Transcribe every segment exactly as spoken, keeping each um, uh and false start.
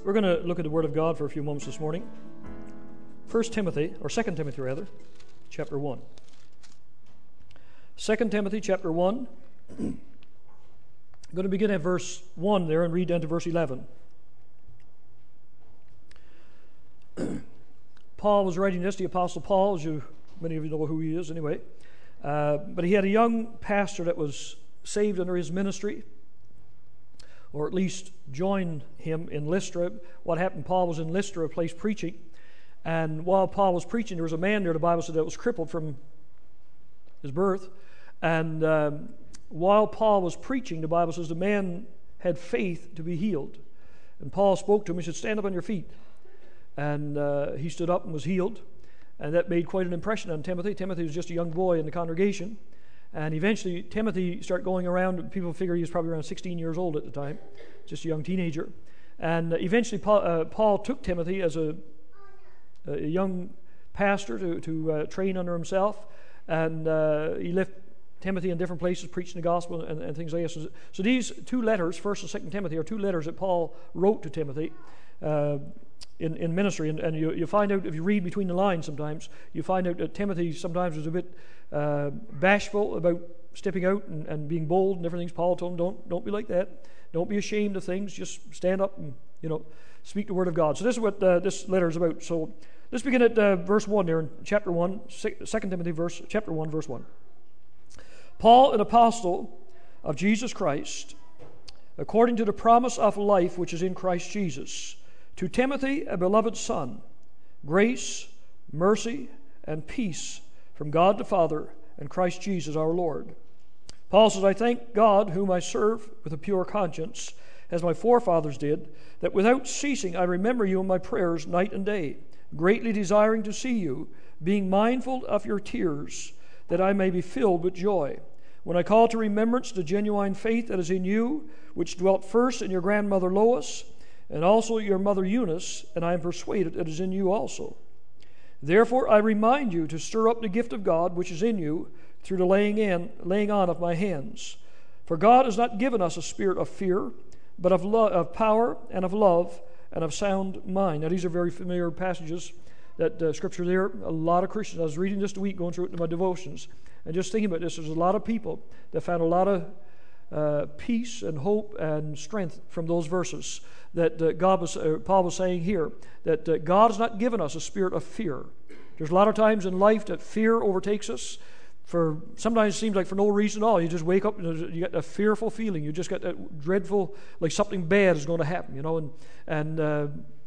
We're going to look at the Word of God for a few moments this morning. First Timothy, or Second Timothy rather, chapter one. Second Timothy chapter one. I'm going to begin at verse one there and read down to verse eleven. Paul was writing this, the Apostle Paul, as you, many of you know who he is anyway. Uh, but he had a young pastor that was saved under his ministry, or at least joined him in Lystra. What happened, Paul was in Lystra, a place preaching, and while Paul was preaching, there was a man there, the Bible said, that was crippled from his birth. And um, while Paul was preaching, the Bible says the man had faith to be healed. And Paul spoke to him, he said, "Stand up on your feet." And uh, he stood up and was healed. And that made quite an impression on Timothy. Timothy was just a young boy in the congregation. And eventually Timothy started going around. People figure he was probably around sixteen years old at the time, just a young teenager. And eventually Paul, uh, Paul took Timothy as a, a young pastor to, to uh, train under himself. And uh, he left Timothy in different places preaching the gospel and, and things like this. So, so these two letters, First and Second Timothy, are two letters that Paul wrote to Timothy uh, in, in ministry. And, and you, you find out, if you read between the lines sometimes, you find out that Timothy sometimes was a bit uh, bashful about stepping out and, and being bold and different things. Paul told him, don't, don't be like that. Don't be ashamed of things. Just stand up and, you know, speak the word of God. So this is what uh, this letter is about. So let's begin at uh, verse one there in chapter one, Second Timothy verse, chapter one, verse one. Paul, an apostle of Jesus Christ, according to the promise of life which is in Christ Jesus, to Timothy, a beloved son, grace, mercy, and peace from God the Father and Christ Jesus our Lord. Paul says, "I thank God, whom I serve with a pure conscience, as my forefathers did, that without ceasing I remember you in my prayers night and day, greatly desiring to see you, being mindful of your tears, that I may be filled with joy. When I call to remembrance the genuine faith that is in you, which dwelt first in your grandmother Lois, and also your mother Eunice, and I am persuaded it is in you also. Therefore I remind you to stir up the gift of God which is in you through the laying in, laying on of my hands. For God has not given us a spirit of fear, but of, lo- of power and of love and of sound mind." Now these are very familiar passages, that uh, scripture there. A lot of Christians, I was reading this week, going through it in my devotions, and just thinking about this, there's a lot of people that found a lot of uh, peace and hope and strength from those verses that uh, God was, uh, Paul was saying here, that uh, God has not given us a spirit of fear. There's a lot of times in life that fear overtakes us. For sometimes it seems like for no reason at all. You just wake up and you get a fearful feeling. You just got that dreadful, like something bad is going to happen, you know, and and uh,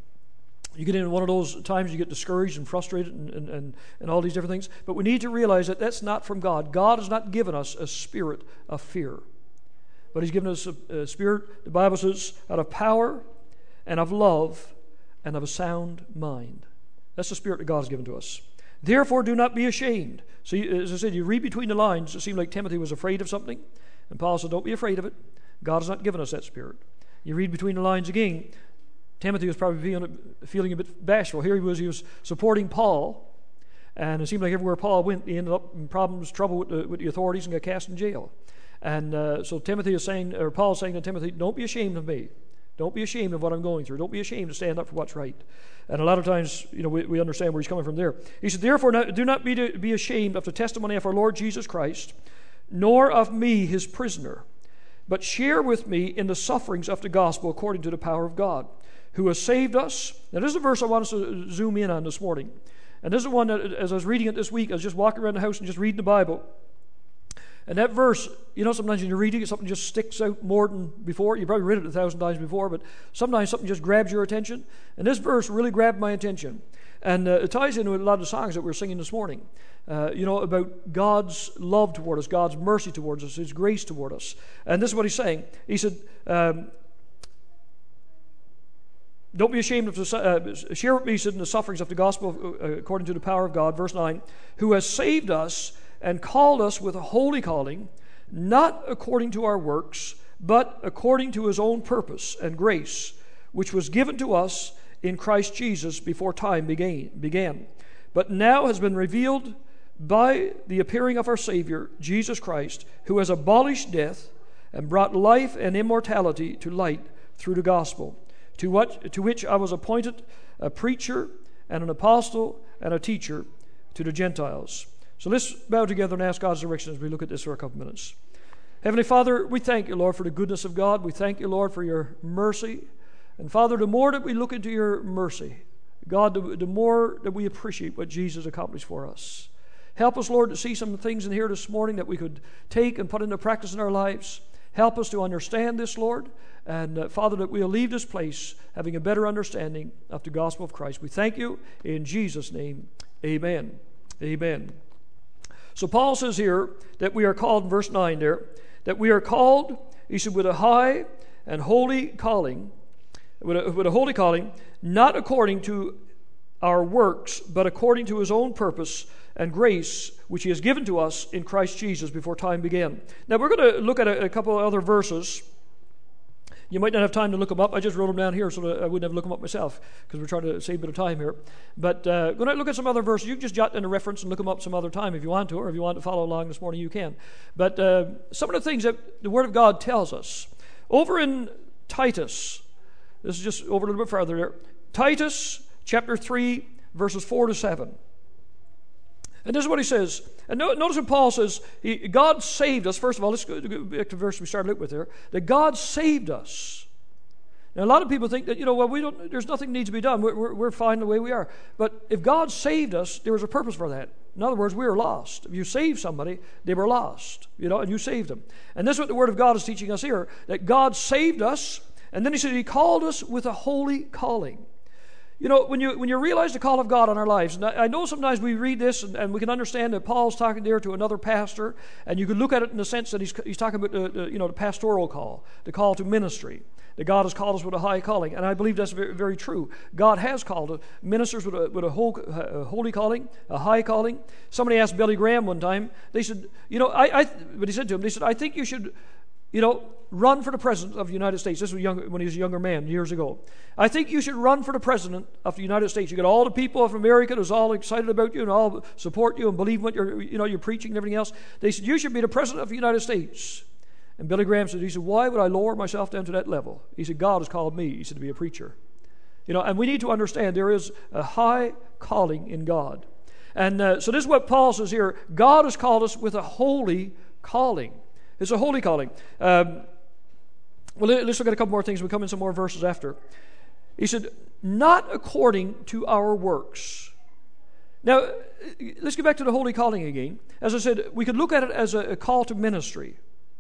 you get into one of those times you get discouraged and frustrated and, and, and, and all these different things. But we need to realize that that's not from God. God has not given us a spirit of fear. But He's given us a, a spirit, the Bible says, out of power and of love and of a sound mind. That's the spirit that God has given to us. Therefore, do not be ashamed. So, you, as I said, you read between the lines, it seemed like Timothy was afraid of something. And Paul said, don't be afraid of it. God has not given us that spirit. You read between the lines again, Timothy was probably feeling, feeling a bit bashful. Here he was, he was supporting Paul. And it seemed like everywhere Paul went, he ended up in problems, trouble with the, with the authorities, and got cast in jail. And uh, so Timothy is saying, or Paul is saying to Timothy, don't be ashamed of me. Don't be ashamed of what I'm going through. Don't be ashamed to stand up for what's right. And a lot of times, you know, we, we understand where he's coming from there. He said, therefore, not, do not be, to, be ashamed of the testimony of our Lord Jesus Christ, nor of me, his prisoner, but share with me in the sufferings of the gospel according to the power of God, who has saved us. Now, this is a verse I want us to zoom in on this morning. And this is one that, as I was reading it this week, I was just walking around the house and just reading the Bible. And that verse, you know, sometimes when you're reading it, something just sticks out more than before. You probably read it a thousand times before, but sometimes something just grabs your attention. And this verse really grabbed my attention. And uh, it ties into a lot of the songs that we were singing this morning, uh, you know, about God's love toward us, God's mercy towards us, His grace toward us. And this is what he's saying. He said, um, don't be ashamed of the, uh, share with me, he said, in the sufferings of the gospel uh, according to the power of God. Verse nine, who has saved us and called us with a holy calling, not according to our works, but according to His own purpose and grace, which was given to us in Christ Jesus before time began, but now has been revealed by the appearing of our Savior, Jesus Christ, who has abolished death and brought life and immortality to light through the gospel, to, what, to which I was appointed a preacher and an apostle and a teacher to the Gentiles. So let's bow together and ask God's direction as we look at this for a couple minutes. Heavenly Father, we thank you, Lord, for the goodness of God. We thank you, Lord, for your mercy. And Father, the more that we look into your mercy, God, the, the more that we appreciate what Jesus accomplished for us. Help us, Lord, to see some things in here this morning that we could take and put into practice in our lives. Help us to understand this, Lord. And uh, Father, that we'll leave this place having a better understanding of the gospel of Christ. We thank you in Jesus' name. Amen. Amen. So Paul says here that we are called, in verse nine there, that we are called, he said, with a high and holy calling, with a, with a holy calling, not according to our works, but according to his own purpose and grace, which he has given to us in Christ Jesus before time began. Now we're going to look at a, a couple of other verses. You might not have time to look them up. I just wrote them down here so that I wouldn't have to look them up myself because we're trying to save a bit of time here. But uh, when I look at some other verses, you can just jot in a reference and look them up some other time if you want to, or if you want to follow along this morning, you can. But uh, some of the things that the Word of God tells us. Over in Titus, this is just over a little bit further there. Titus chapter three, verses four to seven. And this is what he says. And notice what Paul says. He, God saved us. First of all, let's go back to the verse we started out with there. That God saved us. Now, a lot of people think that, you know, well, we don't. There's nothing needs to be done. We're, we're, we're fine the way we are. But if God saved us, there was a purpose for that. In other words, we were lost. If you save somebody, they were lost. You know, and you saved them. And this is what the Word of God is teaching us here. That God saved us. And then he said he called us with a holy calling. You know, when you when you realize the call of God on our lives, and I, I know sometimes we read this and, and we can understand that Paul's talking there to another pastor, and you could look at it in the sense that he's he's talking about the, the you know the pastoral call, the call to ministry, that God has called us with a high calling, and I believe that's very, very true. God has called ministers with a with a, whole, a holy calling, a high calling. Somebody asked Billy Graham one time. They said, you know, I I but he said to him, they said, I think you should, you know, run for the president of the United States. This was young, when he was a younger man years ago. I think you should run for the president of the United States. You got all the people of America who's all excited about you and all support you and believe what you're, you know, you're preaching and everything else. They said, you should be the president of the United States. And Billy Graham said, he said, why would I lower myself down to that level? He said, God has called me, he said, to be a preacher. You know, and we need to understand there is a high calling in God. And uh, so this is what Paul says here. God has called us with a holy calling. It's a holy calling. Um, well, let's look at a couple more things. We'll come in some more verses after. He said, not according to our works. Now, let's get back to the holy calling again. As I said, we could look at it as a, a call to ministry.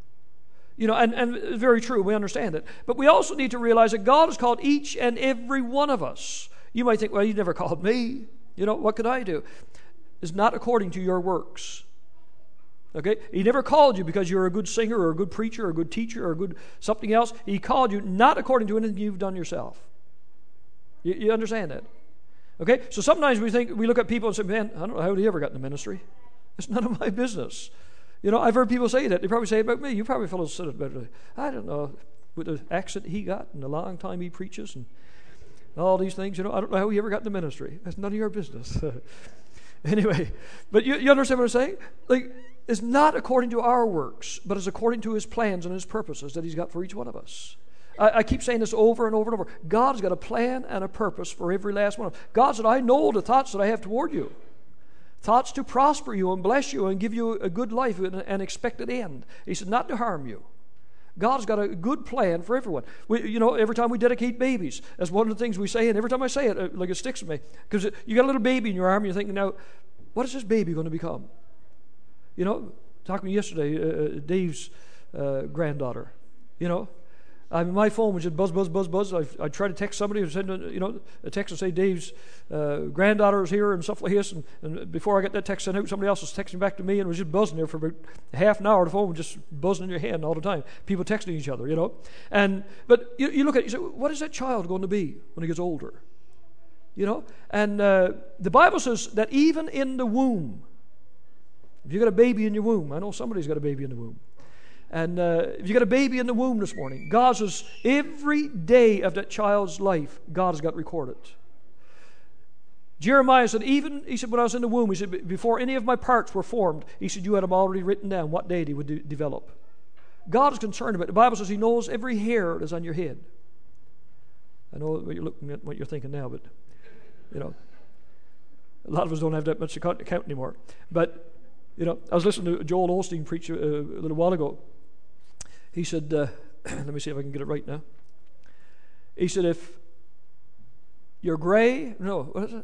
You know, and, and it's very true. We understand it. But we also need to realize that God has called each and every one of us. You might think, well, you never called me. You know, what could I do? It's not according to your works. Okay? He never called you because you're a good singer or a good preacher or a good teacher or a good something else. He called you not according to anything you've done yourself. You, you understand that? Okay? So sometimes we think, we look at people and say, man, I don't know how he ever got in the ministry. It's none of my business. You know, I've heard people say that. They probably say about me. You probably fellows said it better. I don't know, with the accent he got and the long time he preaches and all these things, you know, I don't know how he ever got in the ministry. That's none of your business. Anyway, but you, you understand what I'm saying? Like, it's not according to our works, but it's according to his plans and his purposes that he's got for each one of us. I, I keep saying this over and over and over. God's got a plan and a purpose for every last one of us. God said, I know the thoughts that I have toward you. Thoughts to prosper you and bless you and give you a good life and an expected end. He said, not to harm you. God's got a good plan for everyone. We, you know, every time we dedicate babies, that's one of the things we say, and every time I say it, like it sticks with me. Because you got a little baby in your arm, and you're thinking, now, what is this baby going to become? You know, talking to me yesterday, uh, Dave's uh, granddaughter, you know. I mean, my phone was just buzz, buzz, buzz, buzz. I, I tried to text somebody and send, you know, a text and say Dave's uh, granddaughter is here and stuff like this. And, and before I got that text sent out, somebody else was texting back to me and it was just buzzing there for about half an hour. The phone was just buzzing in your hand all the time. People texting each other, you know. And but you, you look at it, you say, what is that child going to be when he gets older? You know. And uh, the Bible says that even in the womb, if you got a baby in your womb, I know somebody's got a baby in the womb. And uh, if you got a baby in the womb this morning, God says every day of that child's life, God has got recorded. Jeremiah said, even, he said, when I was in the womb, he said, before any of my parts were formed, he said, you had them already written down what day they would de- develop. God is concerned about it. The Bible says he knows every hair that is on your head. I know what you're looking at, what you're thinking now, but, you know, a lot of us don't have that much to count anymore. But, you know, I was listening to Joel Osteen preach a, a little while ago. He said, uh, let me see if I can get it right now. He said, if you're gray, no, what is it?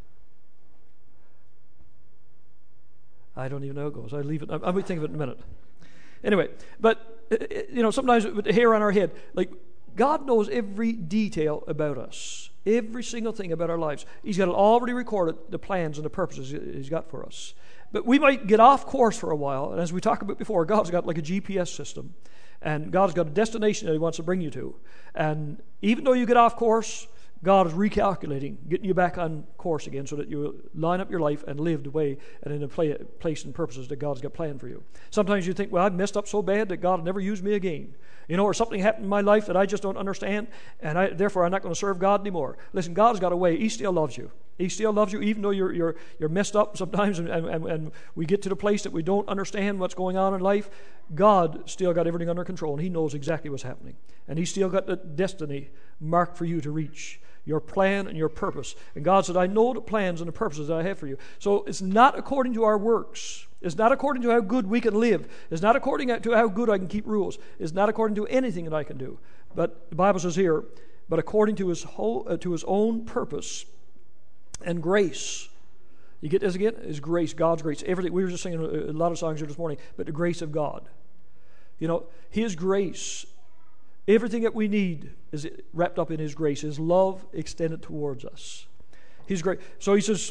I don't even know how it goes. I leave it. I'll be thinking of it in a minute. Anyway, but, you know, sometimes with the hair on our head, like, God knows every detail about us, every single thing about our lives. He's got it already recorded, the plans and the purposes He's got for us. But we might get off course for a while, and as we talked about before, God's got like a G P S system, and God's got a destination that He wants to bring you to. And even though you get off course, God is recalculating, getting you back on course again so that you line up your life and live the way and in the play, place and purposes that God's got planned for you. Sometimes you think, well, I've messed up so bad that God will never use me again. You know, or something happened in my life that I just don't understand, and I, therefore I'm not going to serve God anymore. Listen, God's got a way. He still loves you. He still loves you even though you're you're you're messed up sometimes, and, and, and we get to the place that we don't understand what's going on in life. God still got everything under control, and He knows exactly what's happening. And He's still got the destiny marked for you to reach, your plan and your purpose. And God said, I know the plans and the purposes that I have for you. So it's not according to our works. It's not according to how good we can live. It's not according to how good I can keep rules. It's not according to anything that I can do. But the Bible says here, but according to His whole, uh, to His own purpose and grace. You get this again? His grace, God's grace. Everything. We were just singing a lot of songs here this morning, but the grace of God. You know, His grace, everything that we need is wrapped up in His grace, His love extended towards us. His grace. So He says,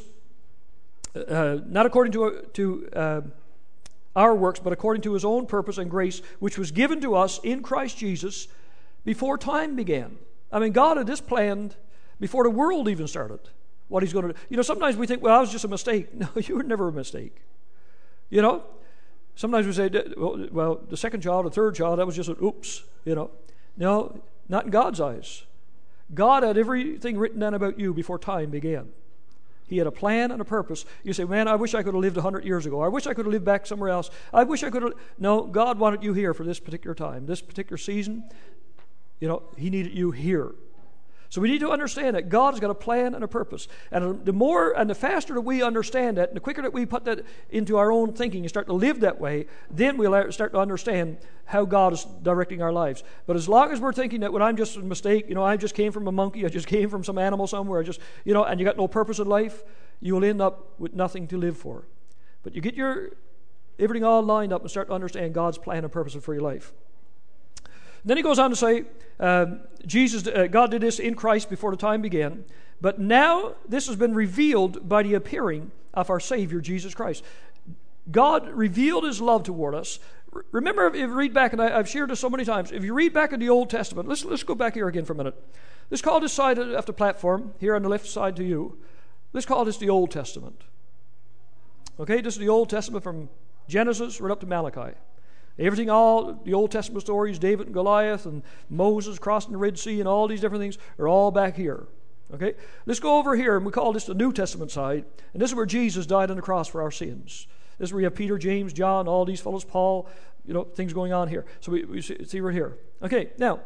uh, not according to, to uh, our works, but according to His own purpose and grace, which was given to us in Christ Jesus before time began. I mean, God had this planned before the world even started, what He's going to do. You know, sometimes we think, well, I was just a mistake. No, you were never a mistake. You know, sometimes we say, well, the second child, the third child, that was just an oops, you know. No, not in God's eyes. God had everything written down about you before time began. He had a plan and a purpose. You say, man, I wish I could have lived a hundred years ago. I wish I could have lived back somewhere else. I wish I could have. No, God wanted you here for this particular time, this particular season. You know, He needed you here. So we need to understand that God has got a plan and a purpose. And the more and the faster that we understand that, and the quicker that we put that into our own thinking and start to live that way, then we'll start to understand how God is directing our lives. But as long as we're thinking that when I'm just a mistake, you know, I just came from a monkey, I just came from some animal somewhere, I just, you know, and you got no purpose in life, you will end up with nothing to live for. But you get your everything all lined up and start to understand God's plan and purpose for your life. Then he goes on to say, um, Jesus, uh, God did this in Christ before the time began, but now this has been revealed by the appearing of our Savior, Jesus Christ. God revealed His love toward us. R- remember, if you read back, and I, I've shared this so many times, if you read back in the Old Testament, let's, let's go back here again for a minute. Let's call this side of the platform, here on the left side to you, let's call this the Old Testament. Okay, this is the Old Testament from Genesis right up to Malachi. Everything, all the Old Testament stories, David and Goliath and Moses crossing the Red Sea and all these different things are all back here. Okay? Let's go over here, and we call this the New Testament side, and this is where Jesus died on the cross for our sins. This is where you have Peter, James, John, all these fellows, Paul, you know, things going on here. So we, we see, see right here. Okay, now,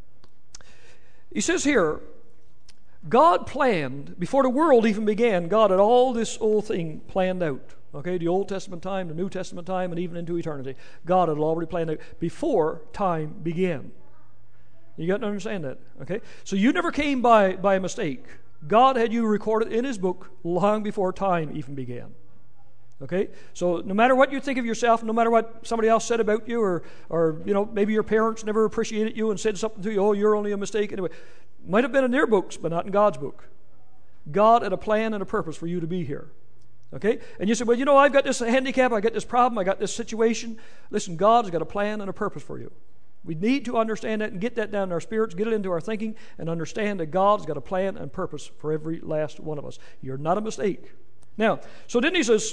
he says here, God planned, before the world even began, God had all this old thing planned out. Okay, the Old Testament time, the New Testament time, and even into eternity. God had already planned it before time began. You got to understand that, okay? So you never came by, by a mistake. God had you recorded in His book long before time even began. Okay? So no matter what you think of yourself, no matter what somebody else said about you, or, or you know, maybe your parents never appreciated you and said something to you, oh, you're only a mistake. Anyway, might have been in their books, but not in God's book. God had a plan and a purpose for you to be here. Okay? And you say, well, you know, I've got this handicap, I got this problem, I got this situation. Listen, God has got a plan and a purpose for you. We need to understand that and get that down in our spirits, get it into our thinking, and understand that God's got a plan and purpose for every last one of us. You're not a mistake. Now, so then he says,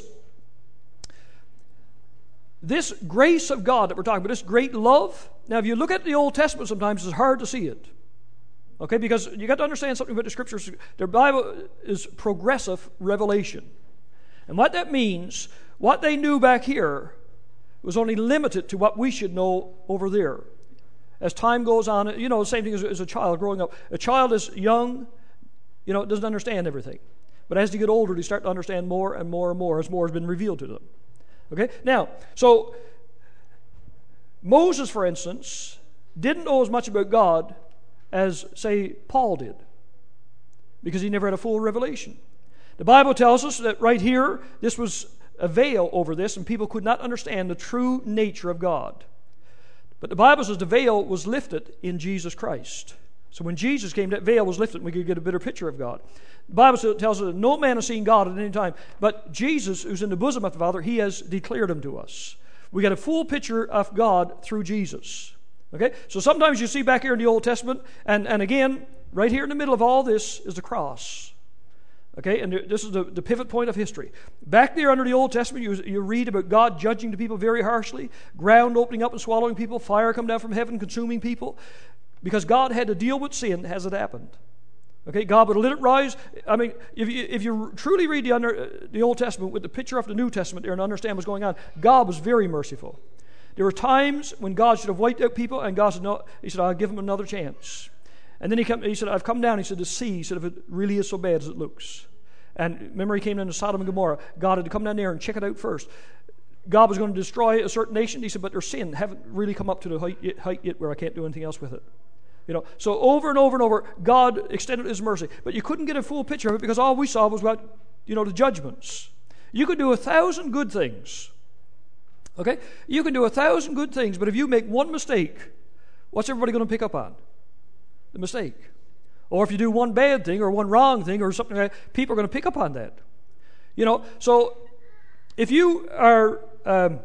this grace of God that we're talking about, this great love. Now, if you look at the Old Testament sometimes, it's hard to see it. Okay? Because you got to understand something about the Scriptures. The Bible is progressive revelation. And what that means, what they knew back here was only limited to what we should know over there. as time goes on, you know, the same thing as, as a child growing up. A child is young, you know, doesn't understand everything. But as they get older, they start to understand more and more and more as more has been revealed to them. Okay? Now, so Moses, for instance, didn't know as much about God as, say, Paul did, because he never had a full revelation. The Bible tells us that right here, this was a veil over this, and people could not understand the true nature of God. But the Bible says the veil was lifted in Jesus Christ. So when Jesus came, that veil was lifted, and we could get a better picture of God. The Bible tells us that no man has seen God at any time, but Jesus, who's in the bosom of the Father, he has declared him to us. We got a full picture of God through Jesus. Okay? So sometimes you see back here in the Old Testament, and, and again, right here in the middle of all this is the cross. Okay, and this is the, the pivot point of history. Back there under the Old Testament, you, you read about God judging the people very harshly, ground opening up and swallowing people, fire come down from heaven consuming people, because God had to deal with sin as it happened. Okay, God would let it rise. I mean, if you, if you truly read the, under, the Old Testament with the picture of the New Testament there and understand what's going on, God was very merciful. There were times when God should have wiped out people, and God said, no, he said, I'll give them another chance. And then he, come, he said, I've come down, he said, to see, he said, if it really is so bad as it looks. And remember, he came down to Sodom and Gomorrah. God had to come down there and check it out first. God was going to destroy a certain nation. He said, but their sin haven't really come up to the height yet, height yet where I can't do anything else with it. You know, so over and over and over, God extended his mercy. But you couldn't get a full picture of it because all we saw was about, you know, the judgments. You could do a thousand good things. Okay? You can do a thousand good things, but if you make one mistake, what's everybody going to pick up on? The mistake. Or if you do one bad thing or one wrong thing or something like that, people are going to pick up on that. You know, so if you are um,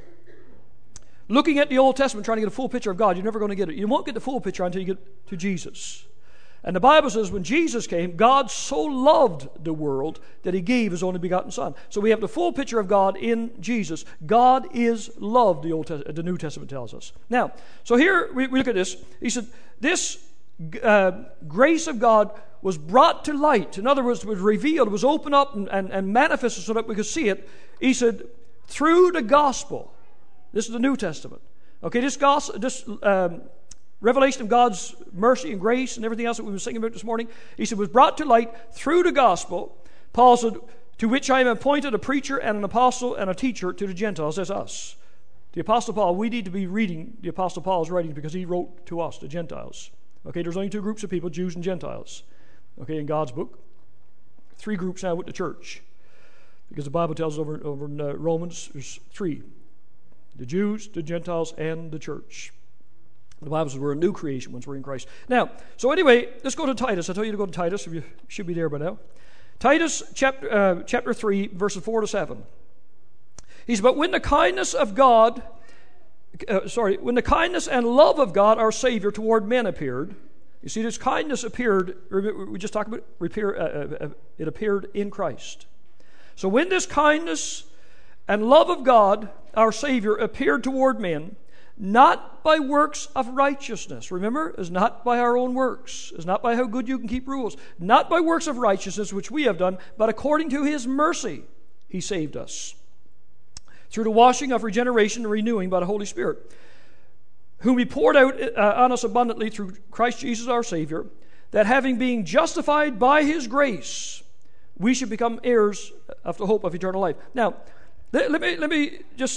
looking at the Old Testament trying to get a full picture of God, you're never going to get it. You won't get the full picture until you get to Jesus. And the Bible says when Jesus came, God so loved the world that he gave his only begotten Son. So we have the full picture of God in Jesus. God is love, the Old Test- the New Testament tells us. Now, so here we, we look at this. He said, this uh, grace of God was brought to light. In other words, it was revealed, it was opened up and, and, and manifested so that we could see it. He said, through the gospel. This is the New Testament. Okay, this gospel, this um, revelation of God's mercy and grace and everything else that we were singing about this morning, he said, was brought to light through the gospel. Paul said, to which I am appointed a preacher and an apostle and a teacher to the Gentiles. That's us. The Apostle Paul, we need to be reading the Apostle Paul's writings because he wrote to us, the Gentiles. Okay, there's only two groups of people, Jews and Gentiles. Okay, in God's book. Three groups now with the church. Because the Bible tells us over, over in uh, Romans, there's three. The Jews, the Gentiles, and the church. The Bible says we're a new creation once we're in Christ. Now, so anyway, let's go to Titus. I told you to go to Titus. You should be there by now. Titus chapter, uh, chapter three, verses four to seven. He says, but when the kindness of God... Uh, sorry, when the kindness and love of God, our Savior, toward men appeared. You see, this kindness appeared, we just talked about it, uh, uh, it appeared in Christ. So when this kindness and love of God, our Savior, appeared toward men, not by works of righteousness. Remember, it's not by our own works. It's not by how good you can keep rules. Not by works of righteousness, which we have done, but according to his mercy, he saved us. Through the washing of regeneration and renewing by the Holy Spirit, whom he poured out uh, on us abundantly through Christ Jesus our Savior, that having been justified by his grace, we should become heirs of the hope of eternal life. Now, let, let me let me just,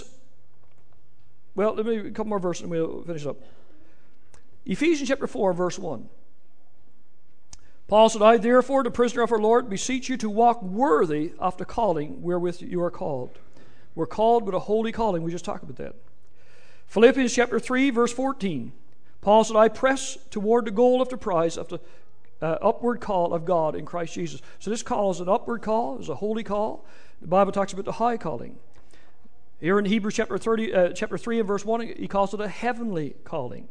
well, let me a couple more verses and we'll finish up. Ephesians chapter four, verse one. Paul said, I therefore, the prisoner of our Lord, beseech you to walk worthy of the calling wherewith you are called. We're called with a holy calling. We just talked about that. Philippians chapter three, verse fourteen. Paul said, I press toward the goal of the prize of the uh, upward call of God in Christ Jesus. So this call is an upward call, is a holy call. The Bible talks about the high calling. Here in Hebrews chapter thirty, uh, chapter three and verse one, he calls it a heavenly calling.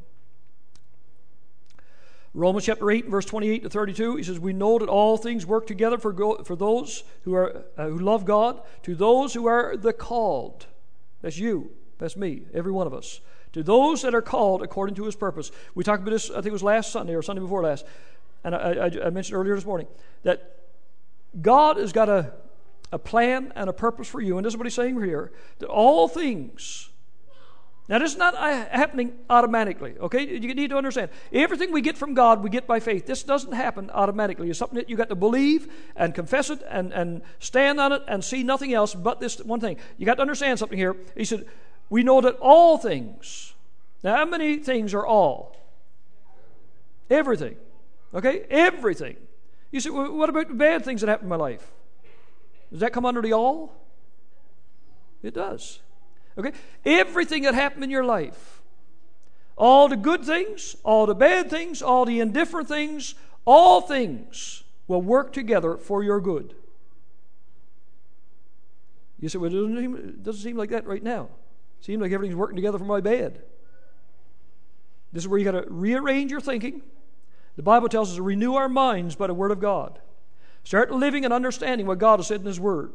Romans chapter eight, verse twenty-eight to thirty-two, he says, we know that all things work together for go- for those who are uh, who love God, to those who are the called. That's you. That's me. Every one of us. To those that are called according to his purpose. We talked about this, I think it was last Sunday or Sunday before last, and I, I, I mentioned earlier this morning, that God has got a, a plan and a purpose for you, and this is what he's saying here, that all things Now, this is not happening automatically, okay? You need to understand. Everything we get from God, we get by faith. This doesn't happen automatically. It's something that you got to believe and confess it and, and stand on it and see nothing else but this one thing. You got to understand something here. He said, we know that all things. Now, how many things are all? Everything, okay? Everything. You say, well, what about the bad things that happen in my life? Does that come under the all? It does. Okay? Everything that happened in your life, all the good things, all the bad things, all the indifferent things, all things will work together for your good. You say, well, it doesn't seem, it doesn't seem like that right now. It seems like everything's working together for my bad. This is where you got to rearrange your thinking. The Bible tells us to renew our minds by the Word of God. Start living and understanding what God has said in His Word.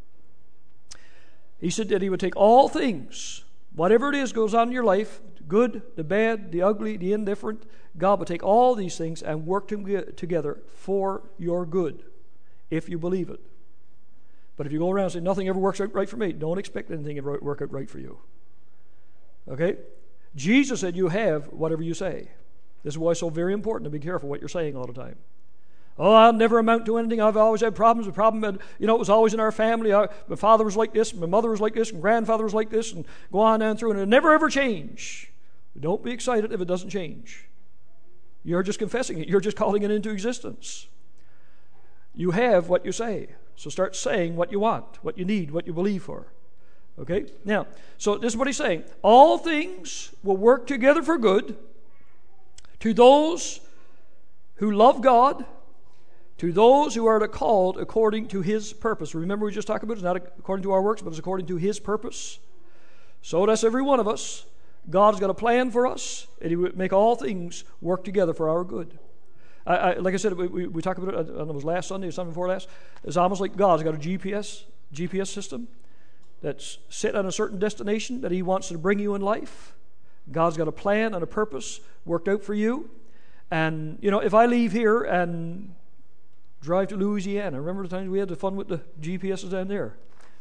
He said that He would take all things, whatever it is goes on in your life, the good, the bad, the ugly, the indifferent, God would take all these things and work them together for your good, if you believe it. But if you go around and say, nothing ever works out right for me, don't expect anything to work out right for you. Okay? Jesus said you have whatever you say. This is why it's so very important to be careful what you're saying all the time. Oh, I'll never amount to anything. I've always had problems. The problem, had, you know, it was always in our family. I, my father was like this, my mother was like this, and grandfather was like this, and go on down through, and it'll never ever change. Don't be excited if it doesn't change. You're just confessing it. You're just calling it into existence. You have what you say. So start saying what you want, what you need, what you believe for. Okay? Now, so this is what he's saying. All things will work together for good to those who love God, to those who are called according to His purpose. Remember, we just talked about it. It's not according to our works, but it's according to His purpose. So that's every one of us. God's got a plan for us, and He would make all things work together for our good. I, I, like I said, we, we, we talked about it, I don't know, it was last Sunday or something before last. It's almost like God's got a G P S, G P S system that's set on a certain destination that He wants to bring you in life. God's got a plan and a purpose worked out for you. And, you know, if I leave here and drive to Louisiana, remember the times we had the fun with the G P S's down there?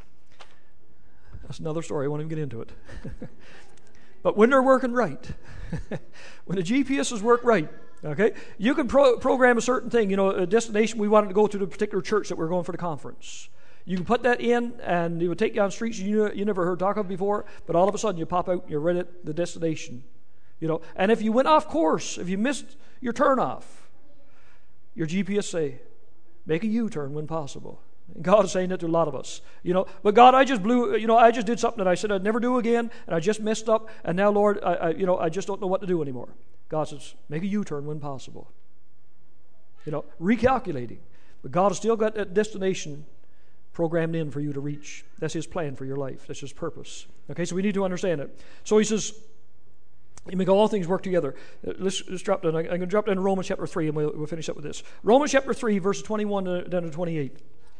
That's another story. I won't even get into it. But when they're working right, when the G P S's work right, okay, you can pro- program a certain thing, you know, a destination. We wanted to go to the particular church that we're going for the conference. You can put that in, and it will take you on streets you you never heard talk of before, but all of a sudden you pop out and you're right at the destination. You know, and if you went off course, if you missed your turn off, your G P S say, make a U-turn when possible. And God is saying that to a lot of us. You know, but God, I just blew, you know, I just did something that I said I'd never do again, and I just messed up, and now, Lord, I, I you know, I just don't know what to do anymore. God says, make a U-turn when possible. You know, recalculating. But God has still got that destination programmed in for you to reach. That's His plan for your life. That's His purpose. Okay, so we need to understand it. So He says, you make all things work together. Uh, let's, let's drop down. I'm going to drop down to Romans chapter three, and we'll, we'll finish up with this. Romans chapter three, verses twenty-one to, down to twenty-eight.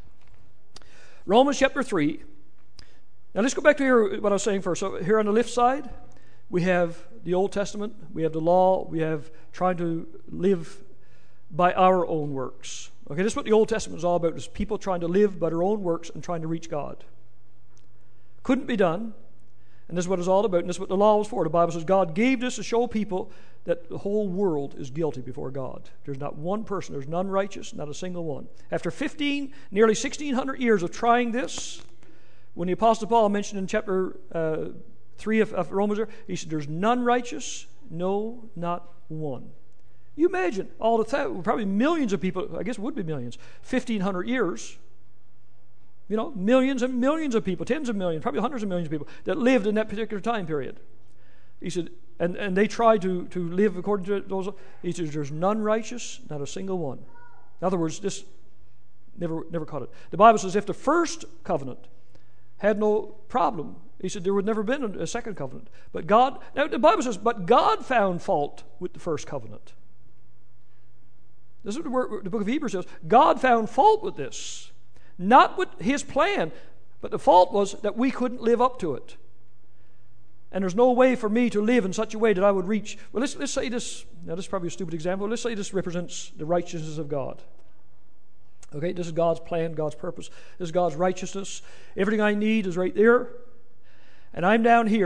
Romans chapter three. Now let's go back to here, what I was saying first. So here on the left side, we have the Old Testament, we have the law, we have trying to live by our own works. Okay, this is what the Old Testament is all about, is people trying to live by their own works and trying to reach God. Couldn't be done. And this is what it's all about, and this is what the law was for. The Bible says God gave this to show people that the whole world is guilty before God. There's not one person, there's none righteous, not a single one. After fifteen, nearly sixteen hundred years of trying this, when the Apostle Paul mentioned in chapter uh, three of, of Romans, he said, there's none righteous, no, not one. You imagine all the time, probably millions of people, I guess it would be millions, fifteen hundred years. You know, millions and millions of people, tens of millions, probably hundreds of millions of people that lived in that particular time period. He said, and, and they tried to, to live according to those. He says, there's none righteous, not a single one. In other words, this never never caught it. The Bible says if the first covenant had no problem, he said there would never been a second covenant. But God, now the Bible says, but God found fault with the first covenant. This is what the, word, the book of Hebrews says. God found fault with this. Not with His plan, but the fault was that we couldn't live up to it. And there's no way for me to live in such a way that I would reach. Well, let's, let's say this, now this is probably a stupid example, let's say this represents the righteousness of God. Okay, this is God's plan, God's purpose. This is God's righteousness. Everything I need is right there. And I'm down here,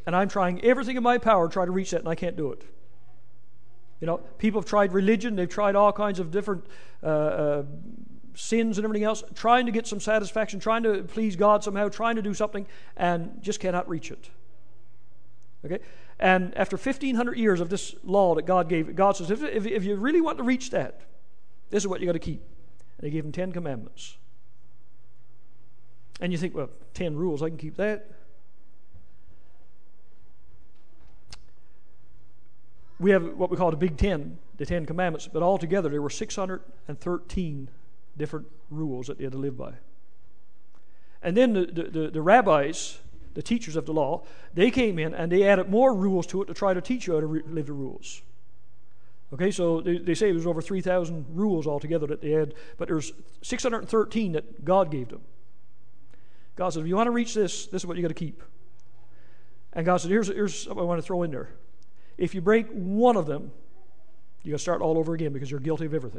and I'm trying everything in my power to try to reach that, and I can't do it. You know, people have tried religion, they've tried all kinds of different uh, uh, sins and everything else, trying to get some satisfaction, trying to please God somehow, trying to do something, and just cannot reach it. Okay? And after fifteen hundred years of this law that God gave, God says, if, if, if you really want to reach that, this is what you got to keep. And He gave them Ten Commandments. And you think, well, ten rules, I can keep that. We have what we call the Big Ten, the Ten Commandments, but altogether there were six hundred thirteen different rules that they had to live by. And then the, the, the, the rabbis, the teachers of the law, they came in and they added more rules to it to try to teach you how to re- live the rules. Okay, so they, they say there's over three thousand rules altogether that they had, but there's six hundred thirteen that God gave them. God said, if you want to reach this, this is what you got to keep. And God said, here's, here's something I want to throw in there. If you break one of them, you got to start all over again because you're guilty of everything.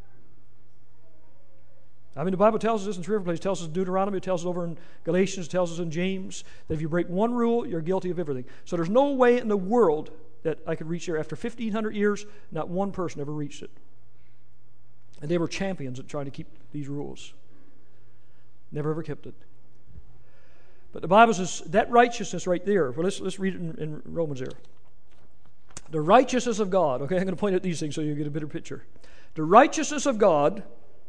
I mean, the Bible tells us this in three different places. It tells us in Deuteronomy, it tells us over in Galatians, it tells us in James, that if you break one rule, you're guilty of everything. So there's no way in the world that I could reach there. After fifteen hundred years, not one person ever reached it. And they were champions at trying to keep these rules. Never ever kept it. But the Bible says that righteousness right there, well, let's, let's read it in, in Romans there. The righteousness of God. Okay, I'm going to point out these things so you get a better picture. The righteousness of God,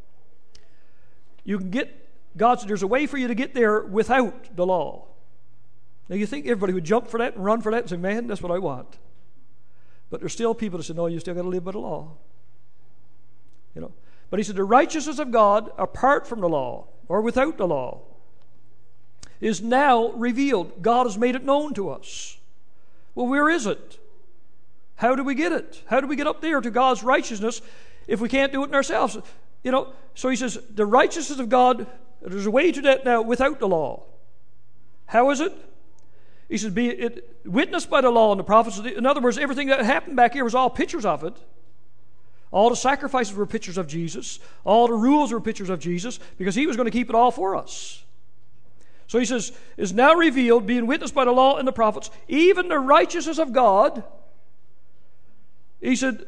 you can get, God said there's a way for you to get there without the law. Now you think everybody would jump for that and run for that and say, man, that's what I want. But there's still people that say, no, you still got to live by the law. You know. But he said the righteousness of God apart from the law or without the law is now revealed. God has made it known to us. Well, where is it? How do we get it? How do we get up there to God's righteousness if we can't do it in ourselves? You know, so he says, the righteousness of God, there's a way to that now without the law. How is it? He says, be it witnessed by the law and the prophets. In other words, everything that happened back here was all pictures of it. All the sacrifices were pictures of Jesus. All the rules were pictures of Jesus because he was going to keep it all for us. So he says, is now revealed, being witnessed by the law and the prophets, even the righteousness of God, he said,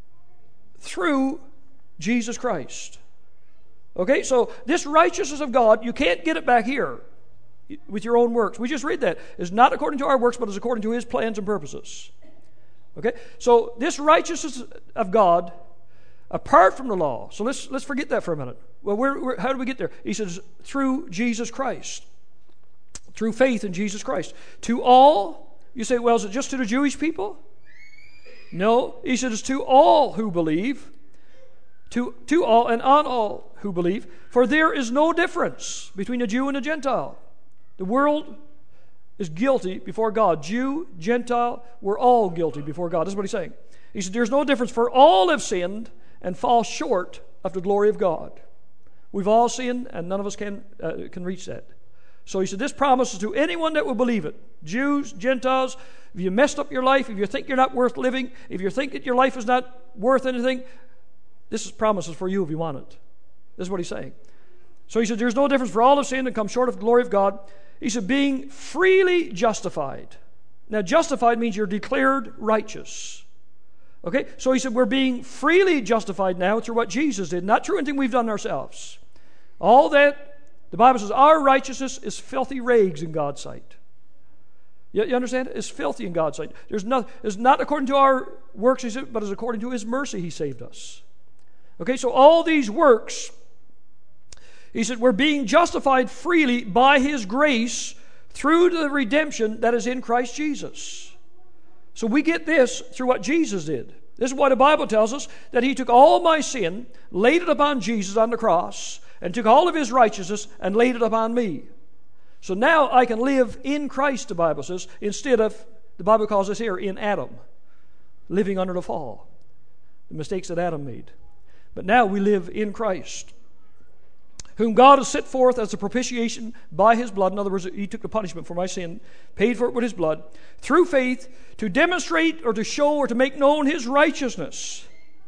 through Jesus Christ. Okay, so this righteousness of God, you can't get it back here with your own works. We just read that. It's not according to our works, but it's according to his plans and purposes. Okay, so this righteousness of God, apart from the law. So let's let's forget that for a minute. Well, where, where, how do we get there? He says, through Jesus Christ. Through faith in Jesus Christ. To all, you say, well, is it just to the Jewish people? No, he said it's to all who believe, to, to all and on all who believe, for there is no difference between a Jew and a Gentile. The world is guilty before God. Jew, Gentile, we're all guilty before God. That's what he's saying. He said there's no difference, for all have sinned and fall short of the glory of God. We've all sinned and none of us can, uh, can reach that. So he said this promise is to anyone that will believe it. Jews, Gentiles, if you messed up your life, if you think you're not worth living, if you think that your life is not worth anything, this is promises for you if you want it. This is what he's saying. So he said there's no difference, for all have sinned and come short of the glory of God. He said being freely justified. Now justified means you're declared righteous. Okay, so he said we're being freely justified now through what Jesus did, not through anything we've done ourselves. All that, the Bible says our righteousness is filthy rags in God's sight. You, you understand? It's filthy in God's sight. There's not, it's not according to our works, he said, but it's according to his mercy he saved us. Okay, so all these works, he said, we're being justified freely by his grace through the redemption that is in Christ Jesus. So we get this through what Jesus did. This is why the Bible tells us that he took all my sin, laid it upon Jesus on the cross, and took all of his righteousness and laid it upon me. So now I can live in Christ, the Bible says, instead of, the Bible calls us here, in Adam, living under the fall, the mistakes that Adam made. But now we live in Christ, whom God has set forth as a propitiation by his blood. In other words, he took the punishment for my sin, paid for it with his blood, through faith, to demonstrate or to show or to make known his righteousness.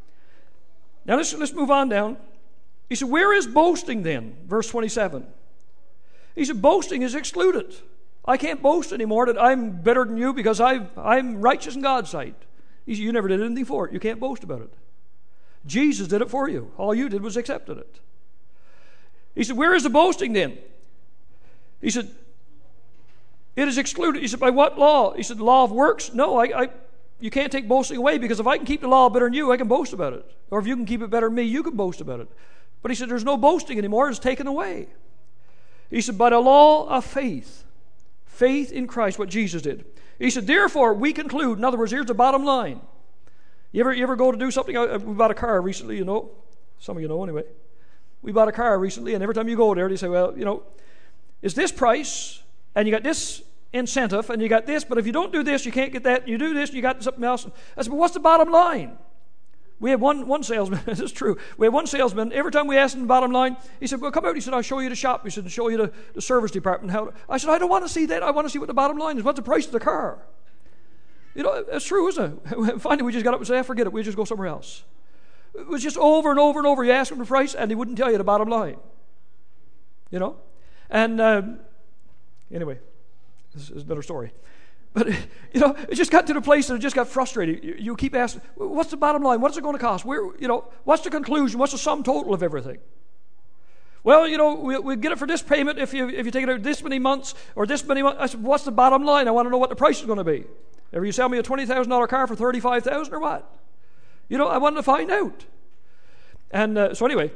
Now let's, let's move on down. He said, where is boasting then? Verse twenty-seven. He said, boasting is excluded. I can't boast anymore that I'm better than you because I've, I'm righteous in God's sight. He said, you never did anything for it. You can't boast about it. Jesus did it for you. All you did was accepted it. He said, where is the boasting then? He said, it is excluded. He said, by what law? He said, the law of works? No, I, I, you can't take boasting away, because if I can keep the law better than you, I can boast about it. Or if you can keep it better than me, you can boast about it. But he said, there's no boasting anymore. It's taken away. He said, by the law of faith. Faith in Christ, what Jesus did. He said, therefore, we conclude. In other words, here's the bottom line. You ever, you ever go to do something? We bought a car recently, you know. Some of you know anyway. We bought a car recently, and every time you go there, they say, well, you know, it's this price, and you got this incentive, and you got this, but if you don't do this, you can't get that. You do this, you got something else. I said, but what's the bottom line? We had one, one salesman, this is true. We had one salesman, every time we asked him the bottom line, he said, well, come out. He said, I'll show you the shop. He said, I'll show you the, the service department. How to. I said, I don't want to see that. I want to see what the bottom line is. What's the price of the car? You know, that's true, isn't it? Finally, we just got up and said, forget it. We'll just go somewhere else. It was just over and over and over. You ask him the price, and he wouldn't tell you the bottom line. You know? And um, anyway, this is another story. But, you know, it just got to the place that it just got frustrating. You, you keep asking, what's the bottom line? What's it going to cost? Where, you know, what's the conclusion? What's the sum total of everything? Well, you know, we, we get it for this payment if you if you take it out this many months or this many months. I said, what's the bottom line? I want to know what the price is going to be. Ever you sell me a twenty thousand dollars car for thirty-five thousand dollars or what? You know, I wanted to find out. And uh, so anyway,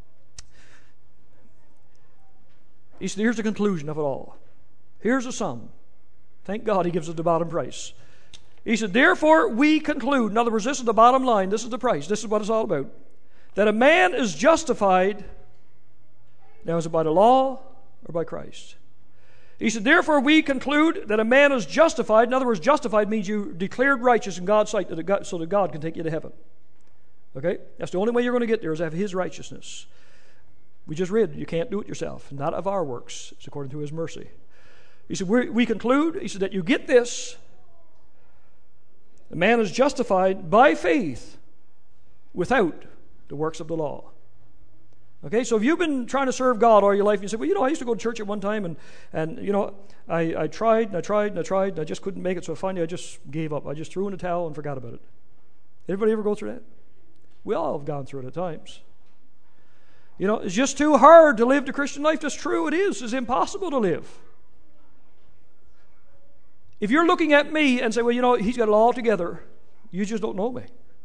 he said, here's the conclusion of it all. Here's the sum. Thank God he gives us the bottom price. He said, therefore we conclude, in other words, this is the bottom line, this is the price, this is what it's all about, that a man is justified, now is it by the law or by Christ? He said, therefore we conclude that a man is justified. In other words, justified means you declared righteous in God's sight so that God can take you to heaven. Okay? That's the only way you're going to get there, is to have his righteousness. We just read, you can't do it yourself, not of our works. It's according to his mercy. He said, we, we conclude, he said, that you get this. A man is justified by faith without the works of the law. Okay, so if you've been trying to serve God all your life, and you say, well, you know, I used to go to church at one time, and, and you know, I, I tried, and I tried, and I tried, and I just couldn't make it, so finally I just gave up. I just threw in the towel and forgot about it. Everybody ever go through that? We all have gone through it at times. You know, it's just too hard to live the Christian life. That's true, it is. It's impossible to live. If you're looking at me and say, well, you know, he's got it all together, you just don't know me.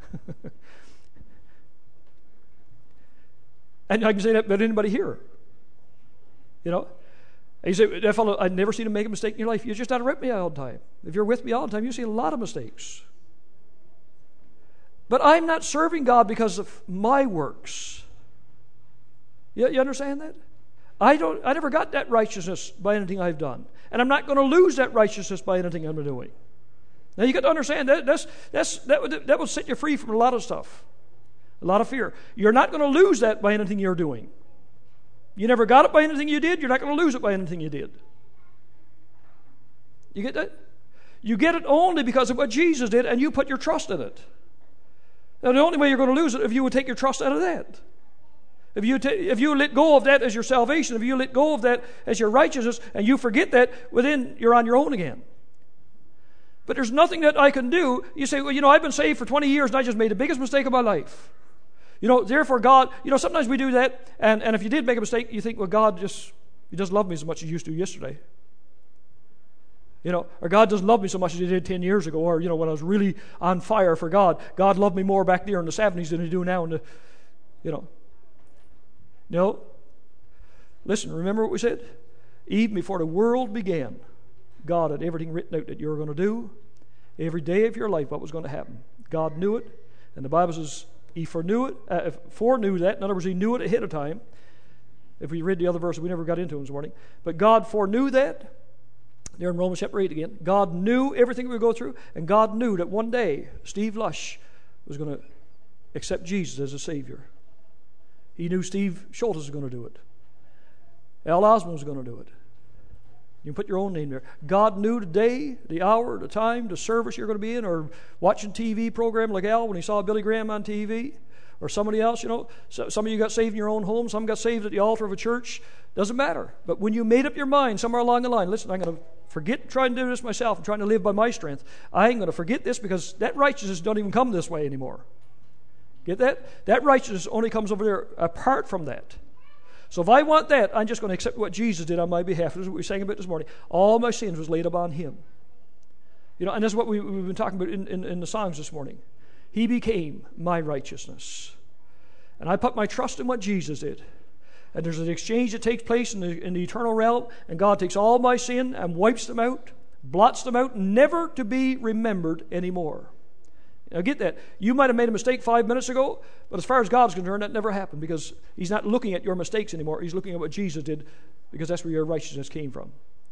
And I can say that about anybody here. You know, and you say, that fellow, I've never seen him make a mistake in your life. You just got to rip me all the time. If you're with me all the time, you see a lot of mistakes. But I'm not serving God because of my works. You, you understand that? I don't. I never got that righteousness by anything I've done. And I'm not going to lose that righteousness by anything I'm doing. Now you got to understand that that's, that's, that, would, that will set you free from a lot of stuff. A lot of fear. You're not going to lose that by anything you're doing. You never got it by anything you did. You're not going to lose it by anything you did. You get that? You get it only because of what Jesus did, and you put your trust in it. Now the only way you're going to lose it is if you would take your trust out of that. If you, ta- if you let go of that as your salvation, if you let go of that as your righteousness, and you forget that, well then you're on your own again. But there's nothing that I can do. You say, well, you know, I've been saved for twenty years and I just made the biggest mistake of my life. You know, therefore God, you know, sometimes we do that, and, and if you did make a mistake, you think, well, God just, he doesn't love me as much as he used to yesterday. You know, or God doesn't love me so much as he did ten years ago, or, you know, when I was really on fire for God. God loved me more back there in the seventies than he do now in the, you know. No. Listen, remember what we said? Even before the world began, God had everything written out that you were going to do. Every day of your life, what was going to happen. God knew it. And the Bible says he foreknew it, uh, foreknew that. In other words, he knew it ahead of time. If we read the other verses, we never got into them this morning. But God foreknew that. There in Romans chapter eight again. God knew everything we would go through. And God knew that one day, Steve Lush was going to accept Jesus as a Savior. He knew Steve Schultz was going to do it. Al Osmond was going to do it. You can put your own name there. God knew the day, the hour, the time, the service you're going to be in, or watching T V program like Al when he saw Billy Graham on T V, or somebody else, you know. So, some of you got saved in your own home. Some got saved at the altar of a church. Doesn't matter. But when you made up your mind somewhere along the line, listen, I'm going to forget trying to do this myself and trying to live by my strength. I ain't going to forget this because that righteousness don't even come this way anymore. Get that? That righteousness only comes over there apart from that. So if I want that, I'm just going to accept what Jesus did on my behalf. This is what we sang about this morning. All my sins was laid upon him. You know, and this is what we, we've been talking about in, in, in the songs this morning. He became my righteousness. And I put my trust in what Jesus did. And there's an exchange that takes place in the, in the eternal realm, and God takes all my sin and wipes them out, blots them out, never to be remembered anymore. Now get that. You might have made a mistake five minutes ago, but as far as God's concerned, that never happened because he's not looking at your mistakes anymore. He's looking at what Jesus did because that's where your righteousness came from.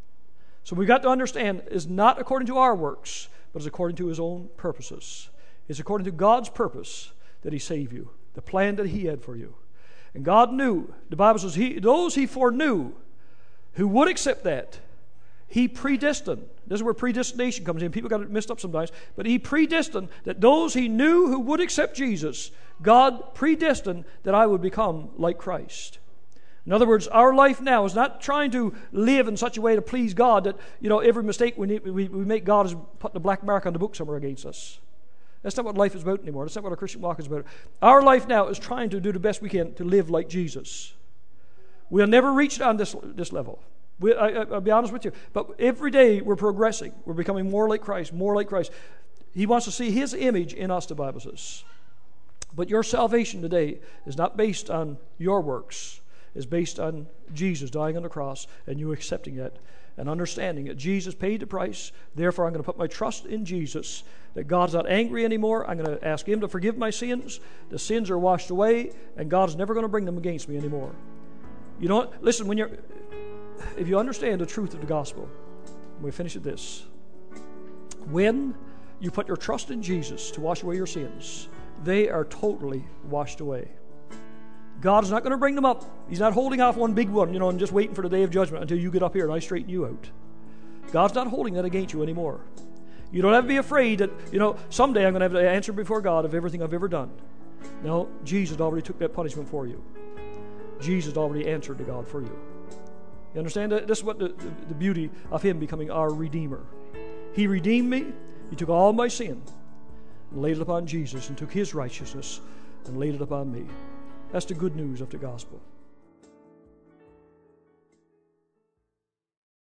So we've got to understand it's not according to our works, but it's according to his own purposes. It's according to God's purpose that he saved you, the plan that he had for you. And God knew, the Bible says, he, those he foreknew who would accept that, he predestined. This is where predestination comes in. People got it messed up sometimes. But he predestined that those he knew who would accept Jesus, God predestined that I would become like Christ. In other words, our life now is not trying to live in such a way to please God that, you know, every mistake we, need, we, we make, God is putting a black mark on the book somewhere against us. That's not what life is about anymore. That's not what a Christian walk is about. Our life now is trying to do the best we can to live like Jesus. We'll never reach on this, this level. We, I, I'll be honest with you. But every day we're progressing. We're becoming more like Christ, more like Christ. He wants to see his image in us, the Bible says. But your salvation today is not based on your works. It's based on Jesus dying on the cross and you accepting it and understanding that Jesus paid the price. Therefore, I'm going to put my trust in Jesus, that God's not angry anymore. I'm going to ask him to forgive my sins. The sins are washed away, and God's never going to bring them against me anymore. You know what? Listen, when you're, if you understand the truth of the gospel, we finish with this. When you put your trust in Jesus to wash away your sins, they are totally washed away. God is not going to bring them up. He's not holding off one big one, you know, and just waiting for the day of judgment until you get up here and I straighten you out. God's not holding that against you anymore. You don't have to be afraid that, you know, someday I'm going to have to answer before God of everything I've ever done. No, Jesus already took that punishment for you. Jesus already answered to God for you. You understand that? This is what the, the, the beauty of him becoming our Redeemer. He redeemed me. He took all my sin and laid it upon Jesus and took his righteousness and laid it upon me. That's the good news of the gospel.